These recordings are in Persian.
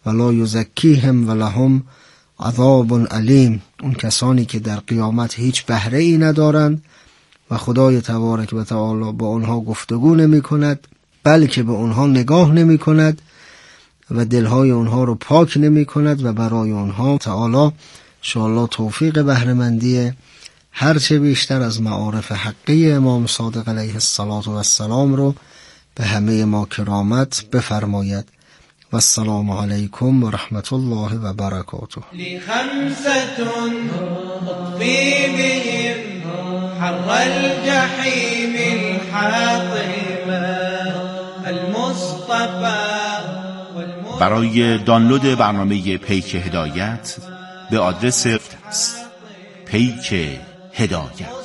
ولا یزکیهم ولهم عذاب علیم. اون کسانی که در قیامت هیچ بهره ای ندارند و خدای تبارک و تعالی با اونها گفتگو نمی کند، بلکه به اونها نگاه نمی کند و دلهای اونها رو پاک نمی کند و برای اونها تعالی انشاءالله توفیق بهره‌مندی هرچه بیشتر از معارف حقی امام صادق علیه السلام رو به همه ما کرامت بفرماید. و السلام علیکم و رحمت الله و برکاته. لخمسة اطفی بهم حر الجحیم الحاطمة المصطفى. برای دانلود برنامه پیک هدایت به آدرس پیک هدایت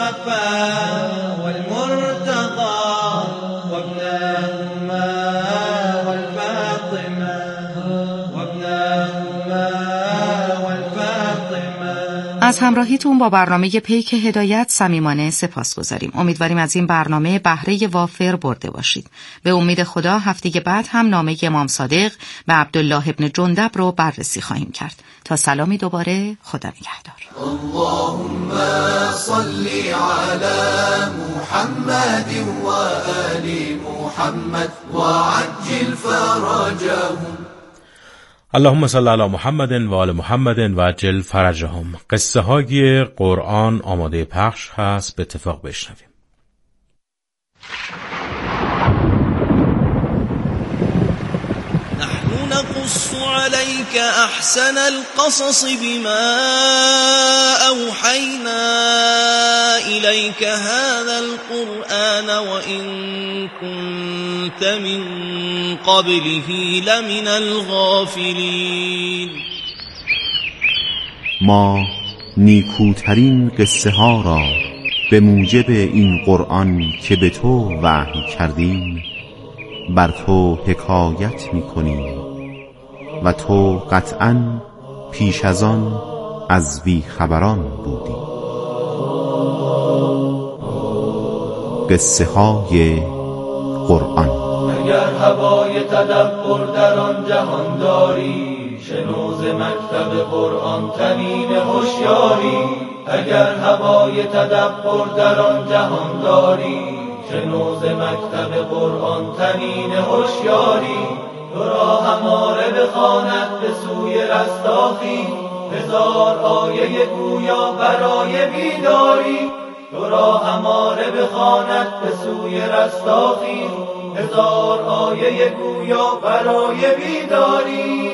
از همراهیتون با برنامه پیک هدایت صمیمانه سپاسگزاریم. امیدواریم از این برنامه بهره وافر برده باشید. به امید خدا هفته بعد هم نامه امام صادق به عبدالله ابن جندب رو بررسی خواهیم کرد. تا سلامی دوباره، خدا نگهدار. اللهم صل علی محمد و آل محمد و عجل فرجهم. اللهم صل علی محمد و آل محمد و عجل فرجهم. قصه های قرآن آماده پخش هست، به اتفاق بشنویم. نحن نقص عليك احسن القصص بما اوحينا اليك هذا القرآن وان كنت من قبله لمن الغافلين. ما نیکوترین قصه ها را به موجب این قرآن که به تو وحی کردیم بر تو حکایت می‌کنیم و تو قطعاً پیش از آن از بی خبران بودی. قصه های قرآن. اگر هوای تدبر در آن جهان داری، شنو ز مکتب قرآن طنین هوشیاری. اگر هوای تدبر در آن جهان داری، شنو ز مکتب قرآن طنین هوشیاری. تو را هماره بخواند به سوی رستاخی، هزار آیه گویا برای بیداری. تو را هماره بخواند به سوی رستاخی، هزار آیه گویا برای بیداری.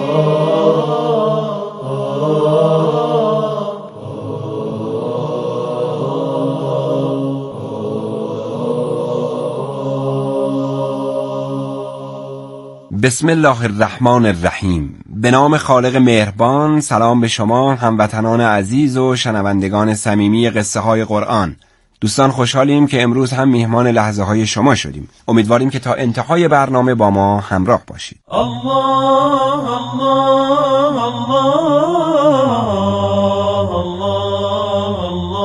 بسم الله الرحمن الرحیم. به نام خالق مهربان. سلام به شما هموطنان عزیز و شنوندگان صمیمی قصه های قرآن. دوستان خوشحالیم که امروز هم میهمان لحظه های شما شدیم. امیدواریم که تا انتهای برنامه با ما همراه باشید. الله الله الله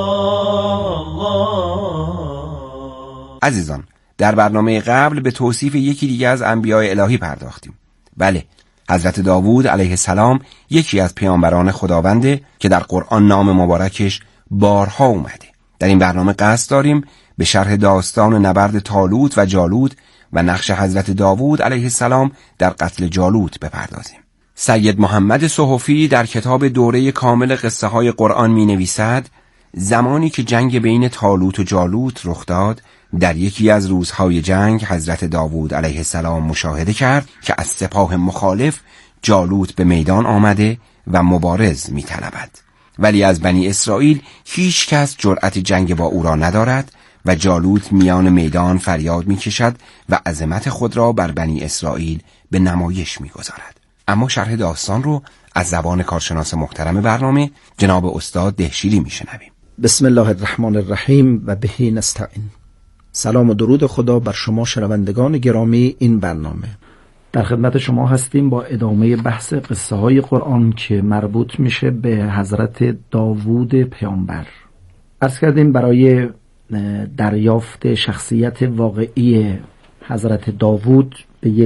الله. عزیزان، در برنامه قبل به توصیف یکی دیگه از انبیاء الهی پرداختیم. بله، حضرت داوود علیه السلام یکی از پیامبران خداونده که در قرآن نام مبارکش بارها اومده. در این برنامه قصد داریم به شرح داستان نبرد طالوت و جالوت و نقش حضرت داوود علیه السلام در قتل جالوت بپردازیم. سید محمد صحفی در کتاب دوره کامل قصه های قرآن می نویسد زمانی که جنگ بین طالوت و جالوت رخ داد، در یکی از روزهای جنگ حضرت داوود علیه السلام مشاهده کرد که از سپاه مخالف جالوت به میدان آمده و مبارز می طلبد، ولی از بنی اسرائیل هیچ کس جرأت جنگ با او را ندارد و جالوت میان میدان فریاد می کشد و عظمت خود را بر بنی اسرائیل به نمایش می گذارد. اما شرح داستان رو از زبان کارشناس محترم برنامه جناب استاد دهشیری می شنویم. بسم الله الرحمن الرحیم و بهی نستعین. سلام و درود خدا بر شما شنوندگان گرامی این برنامه. در خدمت شما هستیم با ادامه بحث قصه های قرآن که مربوط میشه به حضرت داوود پیامبر. عرض کردیم برای دریافت شخصیت واقعی حضرت داوود به یک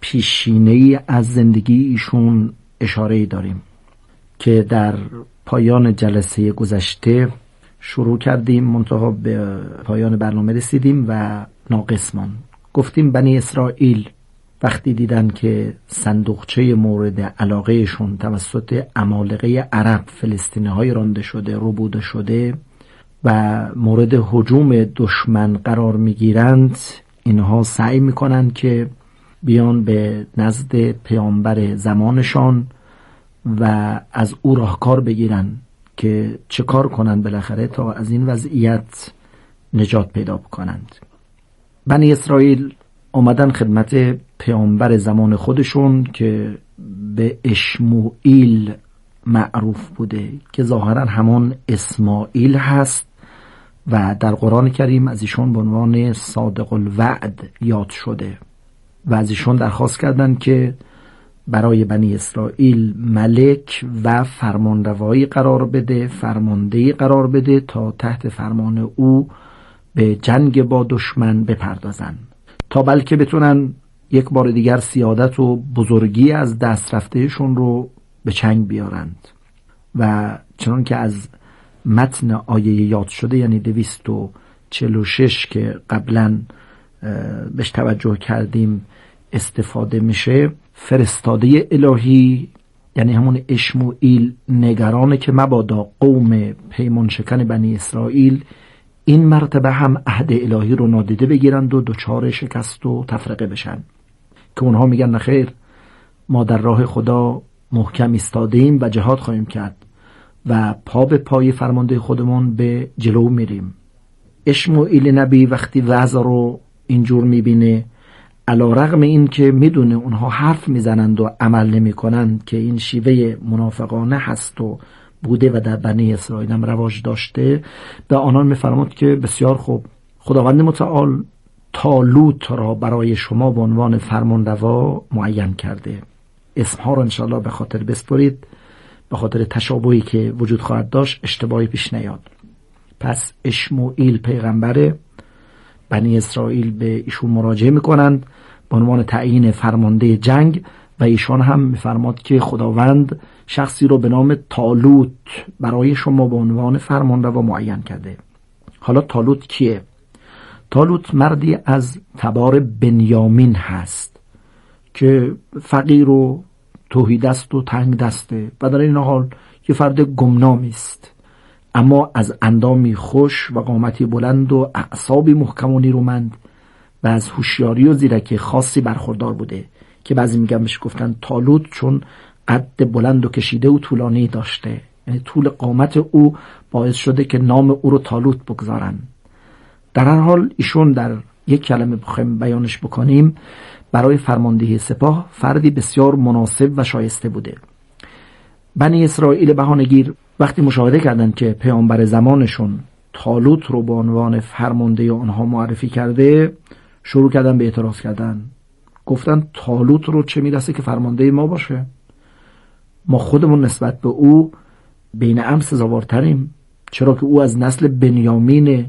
پیشینه‌ای از زندگی ایشون اشاره داریم که در پایان جلسه گذشته شروع کردیم، منتها به پایان برنامه رسیدیم و ناقص ماند. گفتیم بنی اسرائیل وقتی دیدن که صندوقچه مورد علاقهشون توسط عمالقه عرب فلسطینی‌های رانده شده، ربوده شده و مورد هجوم دشمن قرار میگیرند، اینها سعی میکنند که بیان به نزد پیامبر زمانشان و از او راهکار بگیرن که چه کار کنن بالاخره تا از این وضعیت نجات پیدا بکنند. بنی اسرائیل آمدن خدمت پیامبر زمان خودشون که به اشموئیل معروف بوده که ظاهرا همان اسماعیل هست و در قرآن کریم از ایشون به عنوان صادق الوعد یاد شده و از ایشون درخواست کردند که برای بنی اسرائیل ملک و فرمانروایی قرار بده، فرماندهی قرار بده تا تحت فرمان او به جنگ با دشمن بپردازن تا بلکه بتونن یک بار دیگر سیادت و بزرگی از دست رفتهشون رو به چنگ بیارند. و چنان که از متن آیه یاد شده، یعنی 246 که قبلا بهش توجه کردیم استفاده میشه، فرستاده الهی یعنی همون اشموئیل نگرانه که مبادا قوم پیمان شکن بنی اسرائیل این مرتبه هم عهد الهی رو نادیده بگیرند و دچار شکست و تفرقه بشن، که اونها میگن نخیر، ما در راه خدا محکم ایستادیم و جهاد خواهیم کرد و پا به پای فرمانده خودمون به جلو میریم. اشموئیل نبی وقتی وضع رو اینجور میبینه، علی رغم این که میدونه اونها حرف میزنند و عمل نمی کنند که این شیوه منافقانه هست و بوده و در بنی اسرائیل هم رواج داشته، به آنان میفرماد که بسیار خوب، خداوند متعال طالوت را برای شما به عنوان فرمانروا معین کرده. اسمها را انشاءالله به خاطر بسپرید، به خاطر تشابهی که وجود خواهد داشت اشتباهی پیش نیاد. پس اشموئیل پیغمبر بنی اسرائیل به ایشون مراجعه میکنند به عنوان تعیین فرمانده جنگ و ایشان هم میفرماد که خداوند شخصی رو به نام طالوت برای شما به عنوان فرمانروا معین کرده. حالا طالوت کیه؟ طالوت مردی از تبار بنیامین هست که فقیر و تهیدست و تنگ دسته و در این حال یه فرد گمنامی است، اما از اندامی خوش و قامتی بلند و اعصابی محکم و نیرومند و از هوشیاری و زیرکی خاصی برخوردار بوده که بعضی میگن بهش گفتن طالوت چون قد بلند و کشیده و طولانی داشته، یعنی طول قامت او باعث شده که نام او رو طالوت بگذارن. در هر حال ایشون در یک کلمه بخوایم بیانش بکنیم برای فرماندهی سپاه فردی بسیار مناسب و شایسته بوده. بنی اسرائیل بهانه‌گیر وقتی مشاهده کردن که پیامبر زمانشون طالوت رو به عنوان فرمانده آنها معرفی کرده، شروع کردن به اعتراض کردن. گفتن طالوت رو چه میرسه که فرمانده ما باشه؟ ما خودمون نسبت به او بین ام سزاوارتریم، چرا که او از نسل بنیامینه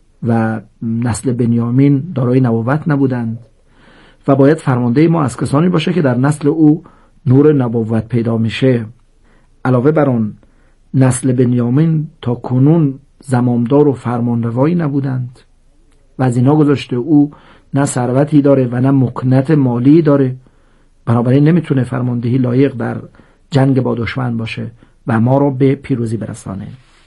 و نسل بنیامین دارای نبوت نبودند و باید فرمانده ما از کسانی باشه که در نسل او نور نبوت پیدا میشه. علاوه بر آن نسل بنیامین تا کنون زمامدار و فرمانروایی نبودند و از اینا گذاشته او نه ثروتی داره و نه مکنت مالی داره، بنابراین نمیتونه فرماندهی لایق در جنگ با دشمن باشه و ما رو به پیروزی برسانه.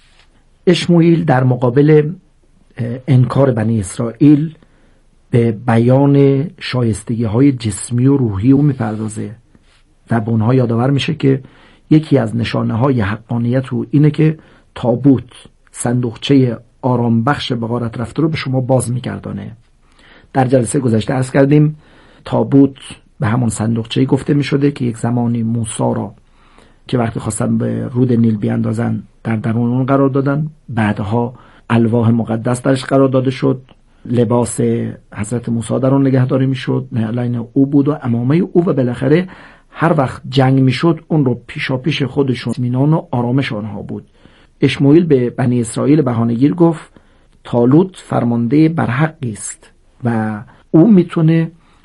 اشموئیل در مقابل انکار بنی اسرائیل به بیان شایستگی های جسمی و روحی او میپردازه و به اونها یادآور میشه که یکی از نشانه های حقانیت او اینه که تابوت، صندوقچه آرام بخش به غارت رفته رو به شما باز میگردانه. در جلسه گذشته عرض کردیم تابوت به همون صندوقچه گفته میشده که یک زمانی موسی را که وقتی خواستن به رود نیل بیاندازن در درون اون قرار دادن، بعدها الواح مقدس درش قرار داده شد، لباس حضرت موسی در اون نگهداری میشد، نعلین او بود و عمامه او و بالاخره هر وقت جنگ میشد اون رو پیشا پیش خودشون اطمینان و آرامش آنها بود. اشموئیل به بنی اسرائیل بهانه‌گیر گفت طالوت فرمانده برحقی است و او میتونه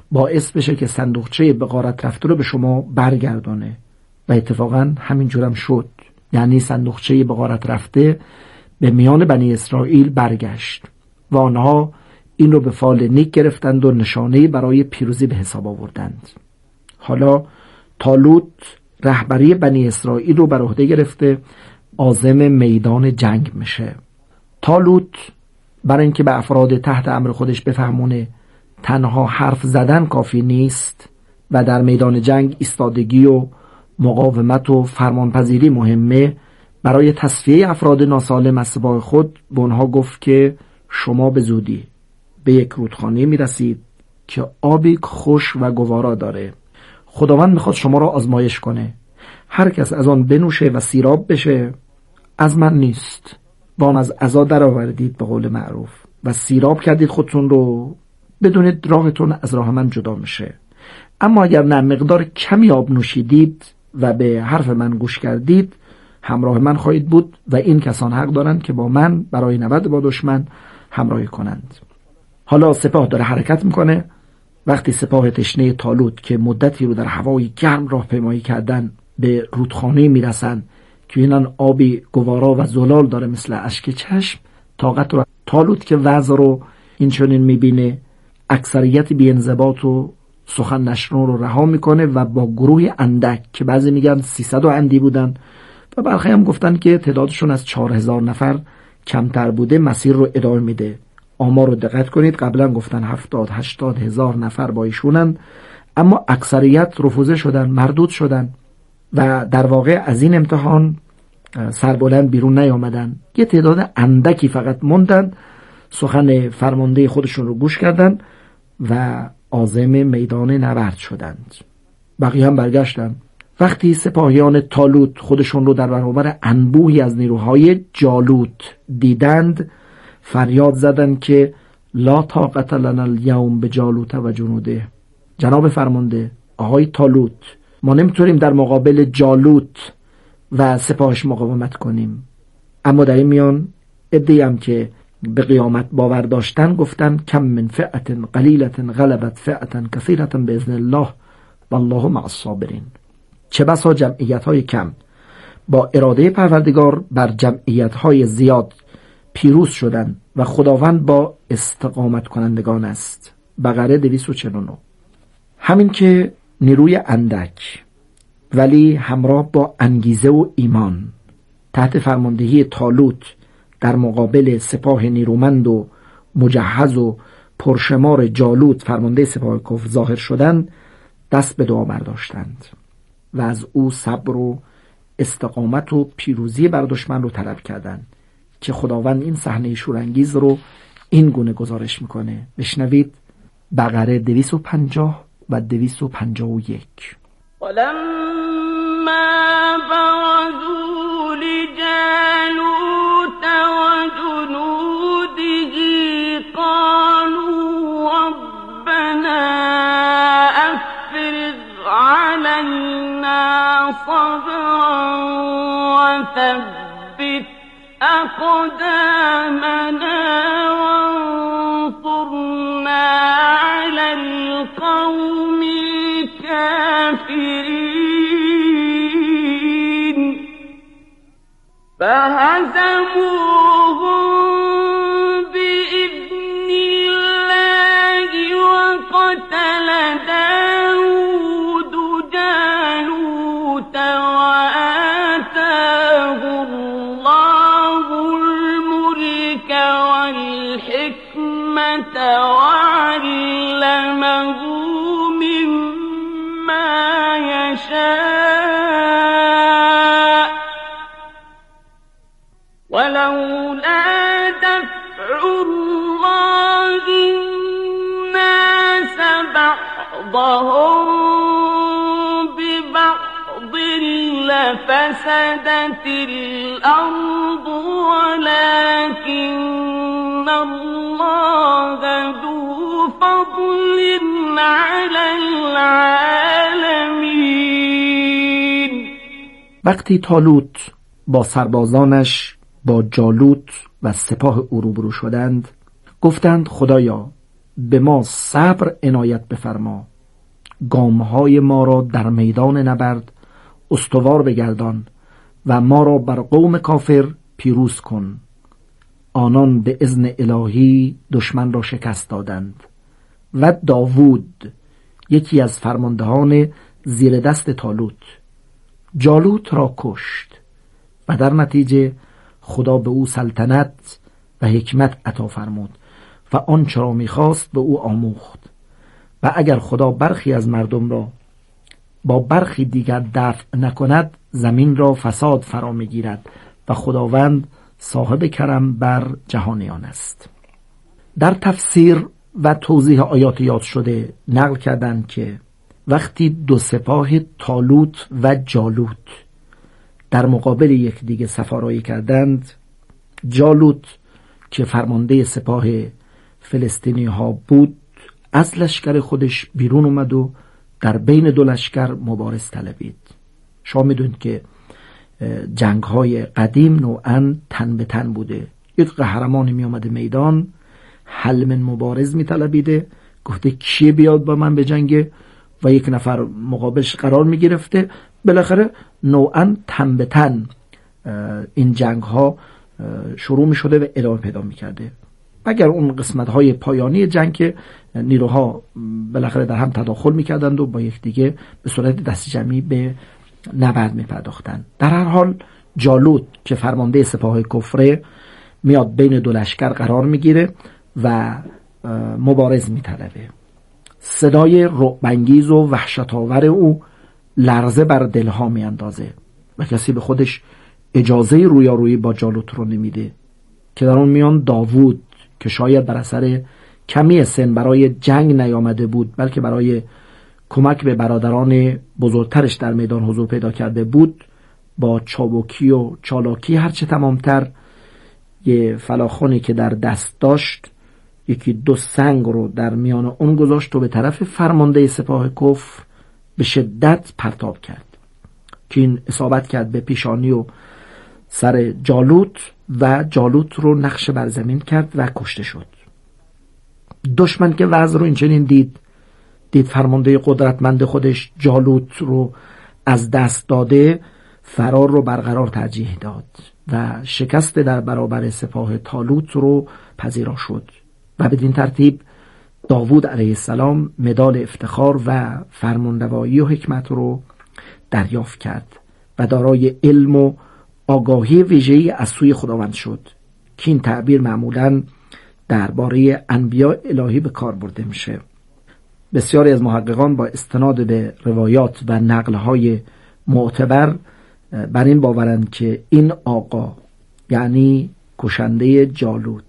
باعث بشه که صندوقچه به غارت رفته رو به شما برگردانه. و اتفاقا همینجورم شد. یعنی صندوقچه به غارت رفته به میان بنی اسرائیل برگشت و آنها این رو به فال نیک گرفتند و نشانه‌ای برای پیروزی به حساب آوردند. حالا طالوت رهبری بنی اسرائیل رو بر عهده گرفته، عازم میدان جنگ میشه. طالوت برای اینکه به افراد تحت امر خودش بفهمونه تنها حرف زدن کافی نیست و در میدان جنگ ایستادگی و مقاومت و فرمانپذیری مهمه، برای تصفیه افراد ناسالم از سپاه خود به اونها گفت که شما به زودی به یک رودخانه میرسید که آبی خوش و گوارا داره. خداوند میخواد شما را آزمایش کنه. هر کس از آن بنوشه و سیراب بشه از من نیست. وان از عزا در آوردید به قول معروف و سیراب کردید خودتون رو، بدونید راهتون از راه من جدا میشه. اما اگر نه مقدار کمی آب نوشیدید و به حرف من گوش کردید همراه من خواهید بود و این کسان حق دارند که با من برای نبرد با دشمن همراهی کنند. حالا سپاه داره حرکت میکنه. وقتی سپاه تشنه طالوت که مدتی رو در هوای گرم راهپیمایی کردن به رودخانه میرسن که اینان آبی گوارا و زلال داره مثل اشک چشم، طاقت رو طالوت که وضع رو این چنین میبینه اکثریت بی‌انضباط و سخن نشنو رو رها میکنه و با گروه اندک که بعضی میگن 300 اندی بودن و برخی هم گفتن که تعدادشون از 4000 نفر کمتر بوده، مسیر رو ادامه میده. آمار رو دقت کنید، قبلا گفتن 70-80 هزار نفر با ایشونن، اما اکثریت رفوزه شدن، مردود شدن و در واقع از این امتحان سربلند بیرون نیامدن. یه تعداد اندکی فقط موندن، سخن فرمانده خودشون رو گوش کردن و عازم میدان نبرد شدند. بقیه هم برگشتن. وقتی سپاهیان طالوت خودشون رو در برابر انبوهی از نیروهای جالوت دیدند فریاد زدند که لا طاقت لنا الیوم بجالوت و جنوده. جناب فرمانده، آقای طالوت، ما نمیتونیم در مقابل جالوت و سپاهش مقاومت کنیم. اما در این میان عده‌ای هم که به قیامت باور داشتن گفتن کم من فئة قلیلة غلبت فئة کثیرة باذن الله والله مع الصابرین. چه بسا جمعیت‌های کم با اراده پروردگار بر جمعیت‌های زیاد پیروز شدن و خداوند با استقامت کنندگان است. بقره 249. همین که نیروی اندک ولی همراه با انگیزه و ایمان تحت فرماندهی طالوت در مقابل سپاه نیرومند و مجهز و پرشمار جالوت فرمانده سپاه کفر ظاهر شدند، دست به دعا برداشتند و از او صبر و استقامت و پیروزی بر دشمن رو طلب کردند که خداوند این صحنه شورانگیز رو این گونه گزارش میکنه. بشنوید بقره 250 و 251. ولما برزوا لجالوت وجنوده قالوا ربنا أفرغ علينا صبرا وثبت أقدامنا وانصرنا على القوم الكافرين فهزموهم بإذن الله وقتل داود جالوت وآتاه الله الملك والحكمة وعلمه مما يشاء ولولا دفع الله الناس بعضهم ببعض لفسدت الأرض ولكن الله ذو فضل على العالمين. وقتی طالوت با سربازانش با جالوت و سپاه او روبرو شدند گفتند خدایا به ما صبر عنایت بفرما، گامهای ما را در میدان نبرد استوار بگردان و ما را بر قوم کافر پیروز کن. آنان به اذن الهی دشمن را شکست دادند. و داوود یکی از فرماندهان زیر دست طالوت جالوت را کشت و در نتیجه خدا به او سلطنت و حکمت عطا فرمود و آنچه را می‌خواست به او آموخت. و اگر خدا برخی از مردم را با برخی دیگر دفع نکند، زمین را فساد فرا می‌گیرد و خداوند صاحب کرم بر جهانیان است. در تفسیر و توضیح آیات یاد شده نقل کردند که وقتی دو سپاه طالوت و جالوت در مقابل یکدیگر سفارایی کردند، جالوت که فرمانده سپاه فلسطینی ها بود از لشکر خودش بیرون اومد و در بین دو لشکر مبارز طلبید. شما میدونید که جنگ های قدیم نوعاً تن به تن بوده. یک قهرمانی می آمده میدان، حل من مبارز می طلبیده، گفته کیه بیاد با من به جنگ و یک نفر مقابلش قرار می گرفته. بالاخره نوعاً تن به تن این جنگ ها شروع می شده و ادامه پیدا می کرده. اگر اون قسمت های پایانی جنگ که نیروها بالاخره در هم تداخل می کردند و با یک دیگه به صورت دست جمعی به نبرد می پرداختند. در هر حال جالوت که فرمانده سپاه کفره میاد بین دو لشکر قرار می گیره و مبارز می طلبه. صدای رعب‌انگیز و وحشت‌آور او لرزه بر دلها می اندازه و کسی به خودش اجازه رویارویی با جالوت رو نمیده که در اون میان داوود که شاید بر اثر کمی سن برای جنگ نیامده بود بلکه برای کمک به برادران بزرگترش در میدان حضور پیدا کرده بود، با چابکی و چالاکی هرچه تمامتر یه فلاخونی که در دست داشت یکی دو سنگ رو در میان اون گذاشت و به طرف فرمانده سپاه کفر به شدت پرتاب کرد که این اصابت کرد به پیشانی و سر جالوت و جالوت رو نقش بر زمین کرد و کشته شد. دشمن که وضع رو اینچنین دید فرمانده قدرتمند خودش جالوت رو از دست داده، فرار رو برقرار ترجیح داد و شکست در برابر سپاه طالوت رو پذیرا شد و بدین ترتیب داوود علیه السلام مدال افتخار و فرمانروایی و حکمت رو دریافت کرد و دارای علم و آگاهی ویژه‌ای از سوی خداوند شد که این تعبیر معمولاً درباره انبیاء الهی به کار برده میشه. بسیاری از محققان با استناد به روایات و نقل‌های معتبر بر این باورند که این آقا یعنی کشنده جالوت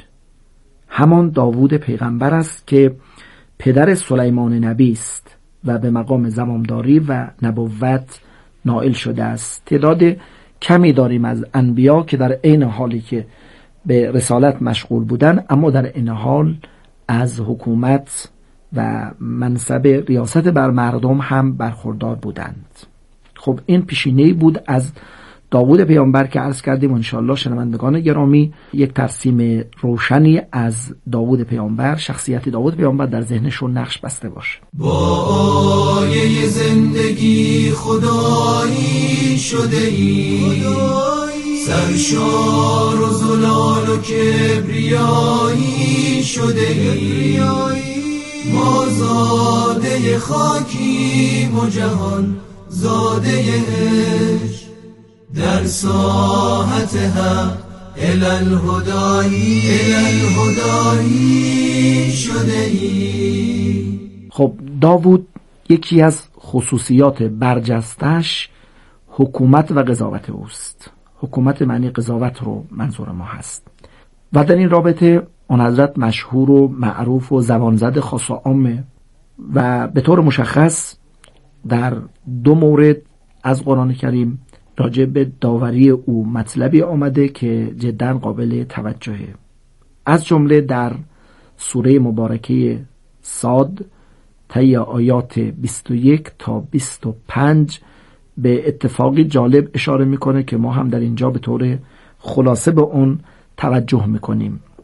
همان داوود پیغمبر است که پدر سلیمان نبی است و به مقام زمامداری و نبوت نائل شده است. تعداد کمی داریم از انبیا که در عین حالی که به رسالت مشغول بودن اما در این حال از حکومت و منصب ریاست بر مردم هم برخوردار بودند. خب این پیشینه‌ای بود از داوود پیامبر که عرض کردیم. انشاءالله شنوندگان گرامی یک ترسیم روشنی از داوود پیامبر، شخصیت داوود پیامبر در ذهنشون نقش بسته باشه. با آیه زندگی خدایی شده ای، سرشار و زلال و کبریایی شده ای، ما زاده خاکیم و جهان زاده عشق، در ساحت حق الالهدایی شده ای. خب داوود یکی از خصوصیات برجستش حکومت و قضاوت اوست. حکومت معنی قضاوت رو منظور ما هست و در این رابطه اون حضرت مشهور و معروف و زبانزد خاص و عامه و به طور مشخص در دو مورد از قرآن کریم راجع به داوری او مطلبی آمده که جداً قابل توجهه. از جمله در سوره مبارکه صاد طی آیات 21 تا 25 به اتفاقی جالب اشاره میکنه که ما هم در اینجا به طور خلاصه به اون توجه میکنیم.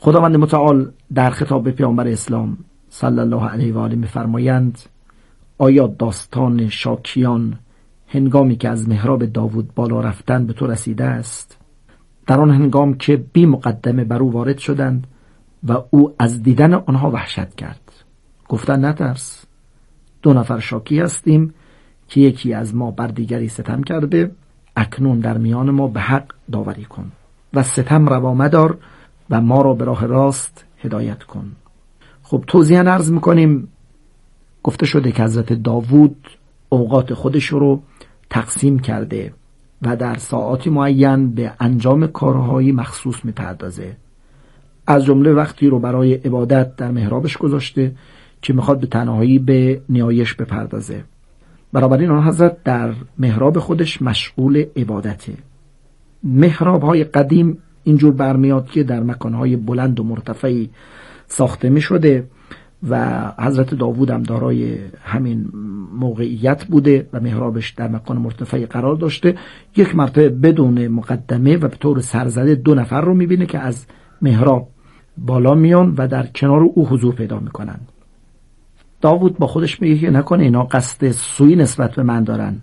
خداوند متعال در خطاب به پیامبر اسلام صلی الله علیه و آله می‌فرمایند: آیا داستان شاکیان هنگامی که از محراب داوود بالا رفتن به تو رسیده است؟ در آن هنگام که بی مقدمه بر او وارد شدند و او از دیدن آنها وحشت کرد. گفتند نترس، 2 نفر شاکی هستیم که یکی از ما بر دیگری ستم کرده، اکنون در میان ما به حق داوری کن و ستم روا مدار و ما را به راه راست هدایت کن. خب توضیحاً عرض میکنیم گفته شده که حضرت داوود اوقات خودش رو تقسیم کرده و در ساعاتی معین به انجام کارهای مخصوص میپردازه. از جمله وقتی رو برای عبادت در محرابش گذاشته که میخواد به تنهایی به نیایش بپردازه. بنابراین آن حضرت در محراب خودش مشغول عبادته. محراب‌های قدیم اینجور برمیاد که در مکانهای بلند و مرتفعی ساخته می شده و حضرت داوود هم دارای همین موقعیت بوده و محرابش در مکان مرتفعی قرار داشته. یک مرتبه بدون مقدمه و به طور سرزده 2 نفر رو می بینه که از محراب بالا میان و در کنار او حضور پیدا می کنن. داوود با خودش میگه که نکنه اینا قصد سوی نسبت به من دارن،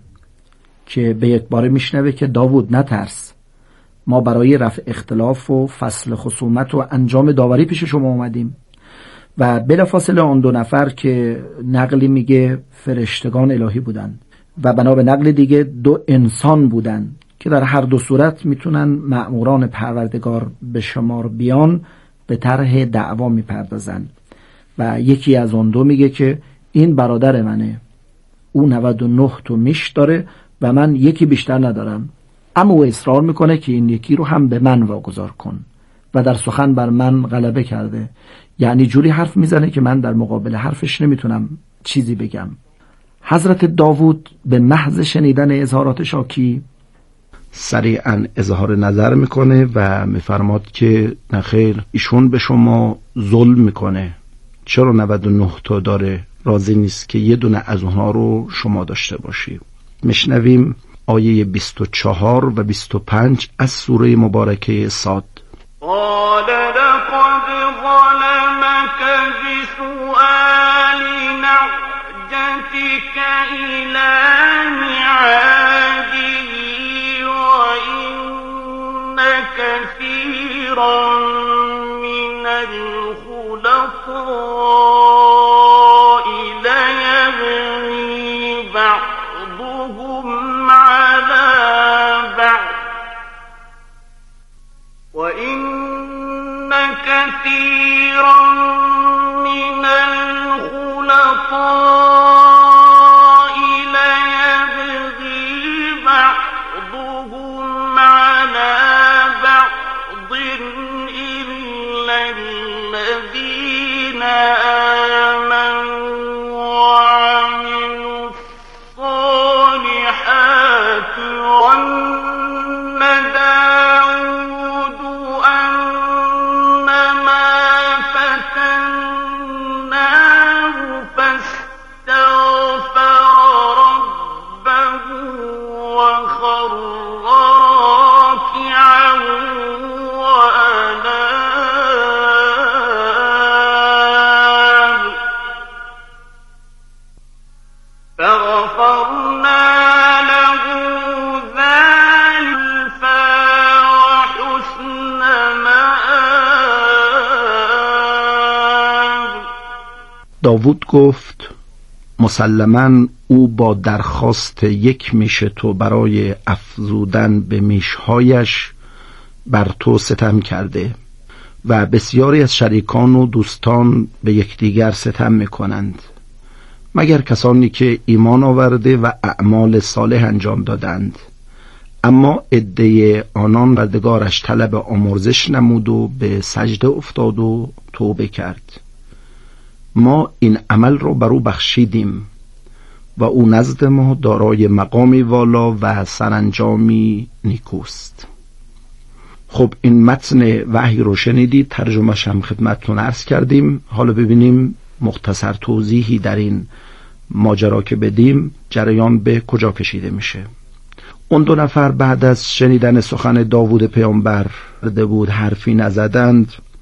که به یک باره میشنوه که داوود نترس، ما برای رفع اختلاف و فصل خصومت و انجام داوری پیش شما اومدیم. و بلافاصله آن 2 نفر که نقلی میگه فرشتگان الهی بودن و بنا به نقل دیگه 2 انسان بودن که در هر 2 صورت میتونن مأموران پروردگار به شمار بیان، به طرح دعوا میپردازن. و یکی از اون 2 میگه که این برادر منه، او 99 تا میش داره و من یکی بیشتر ندارم، اما او اصرار میکنه که این یکی رو هم به من واگذار کن و در سخن بر من غلبه کرده. یعنی جوری حرف میزنه که من در مقابل حرفش نمیتونم چیزی بگم. حضرت داوود به محض شنیدن اظهارات شاکی سریعا اظهار نظر میکنه و میفرماد که نخیر، ایشون به شما ظلم میکنه، چرا 99 تا داره، راضی نیست که یه دونه از اونها رو شما داشته باشی. میشنویم آیه 24 و 25 از سوره مبارکه صاد. قال لقد ظلمك بسؤال نعجتك إلى نعاجه وإن كثيرا من الخلطاء ليبغي بعضهم على بعض وإن كثيرا من الخلطاء ليبغي بعضهم على بعض إلا الذين آمنوا وعملوا الصالحات وأن داود أنما فتناه فاستغفر ربه وخر راكعا وأناب فغفرنا له ذلك وحسن مآب. داوود گفت مسلماً او با درخواست یک میش تو برای افزودن به میشهایش بر تو ستم کرده و بسیاری از شریکان و دوستان به یکدیگر ستم میکنند، مگر کسانی که ایمان آورده و اعمال صالح انجام دادند. اما عده آنان بردگارش طلب آمرزش نمود و به سجده افتاد و توبه کرد. ما این عمل رو بر او بخشیدیم و او نزد ما دارای مقامی والا و سرانجامی نیکوست. خب این متن وحی رو شنیدید، ترجمه‌اش هم خدمتتون عرض کردیم. حالا ببینیم مختصر توضیحی در این ماجرا که بدیم جریان به کجا کشیده میشه. اون 2 نفر بعد از شنیدن سخن داوود پیامبر بود حرفی نزدند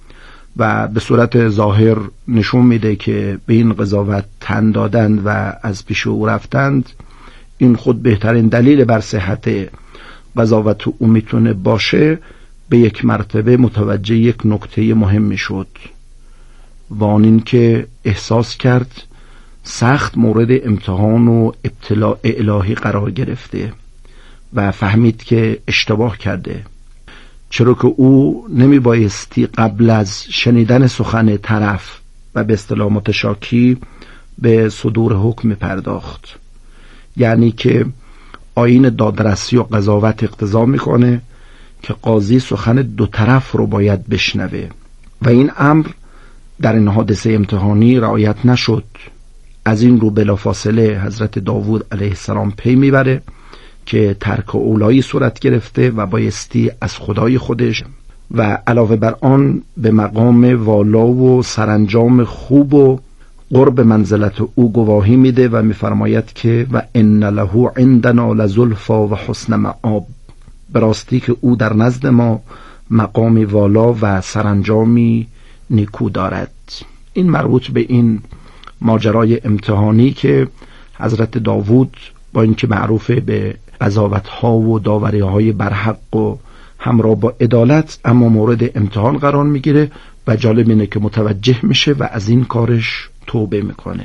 و به صورت ظاهر نشون میده که به این قضاوت تن دادند و از پیش او رفتند، این خود بهترین دلیل بر صحت قضاوت او میتونه باشه، به یک مرتبه متوجه یک نکته مهم میشد و آن این که احساس کرد سخت مورد امتحان و ابتلاء الهی قرار گرفته و فهمید که اشتباه کرده، چرا که او نمی بایستی قبل از شنیدن سخن طرف و به اصطلاح متشاکی به صدور حکم پرداخت. یعنی که آیین دادرسی و قضاوت اقتضا میکنه که قاضی سخن دو طرف رو باید بشنوه و این امر در این حادثه امتحانی رعایت نشد. از این رو بلافاصله حضرت داوود علیه السلام پی میبره که ترک اولایی صورت گرفته و بایستی از خدای خودش و علاوه بر آن به مقام والا و سرانجام خوب و قرب منزلت او گواهی میده و میفرماید که و ان له عندنا لزلفا و حسن مآب، براستی که او در نزد ما مقامی والا و سرانجامی نیکو دارد. این مربوط به این ماجرای امتحانی که حضرت داوود با اینکه معروف به قضاوت‌ها و داوری‌های برحق و همراه با عدالت، اما مورد امتحان قرار میگیره و جالب اینه که متوجه میشه و از این کارش توبه میکنه.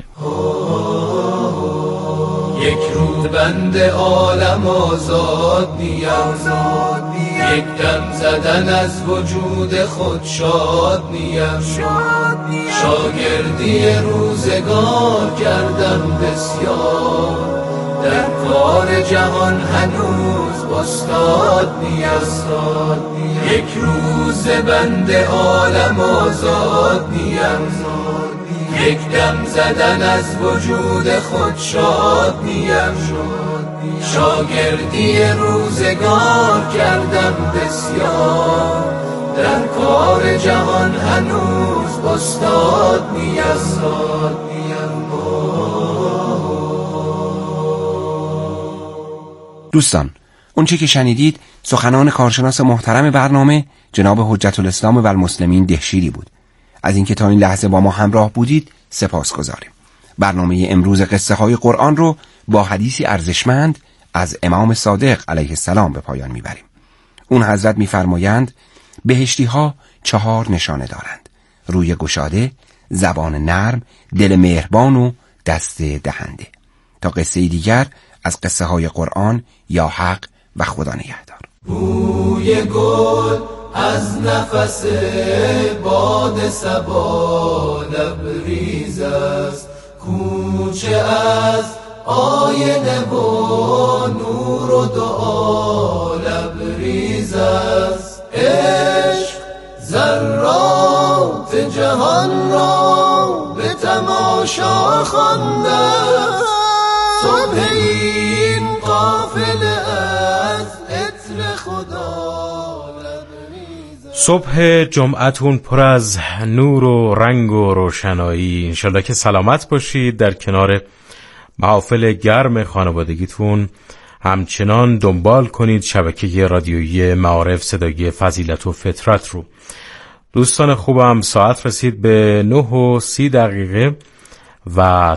یک روز بند عالم آزاد نیم، یک دم زدن از وجود خود شاد نیم، شاگردی روزگار کردم بسیار، در کار جهان هنوز استاد نیم، یک روز بند عالم آزاد نیم، یک دم زدن از وجود خود شاد نیم، شاگردی روزگار کردم بسیار، در کار جهان هنوز استاد نیم. دوستان، اونچه که شنیدید سخنان کارشناس محترم برنامه جناب حجت الاسلام و المسلمین دهشیری بود. از اینکه تا این لحظه با ما همراه بودید سپاسگزاریم. برنامه امروز قصه های قرآن رو با حدیثی ارزشمند از امام صادق علیه السلام به پایان میبریم. اون حضرت میفرمایند بهشتی ها 4 نشانه دارند: روی گشاده، زبان نرم، دل مهربان و دست دهنده. تا قصه دیگر از قصه های قرآن، یا حق و خدا نگهدار. بوی گل از نفس باد صبا لبریز است، کوچه از آینه و نور و دعا لبریز است، عشق ذرات جهان را به تماشا خوانده، صبح این قافله از عطر خدا لبریز است. صبح جمعتون پر از نور و رنگ و روشنایی. انشالله که سلامت باشید. در کنار محافل گرم خانوادگیتون همچنان دنبال کنید شبکه رادیویی معارف صدایی فضیلت و فطرت رو. دوستان خوبم، ساعت رسید به 9:30 و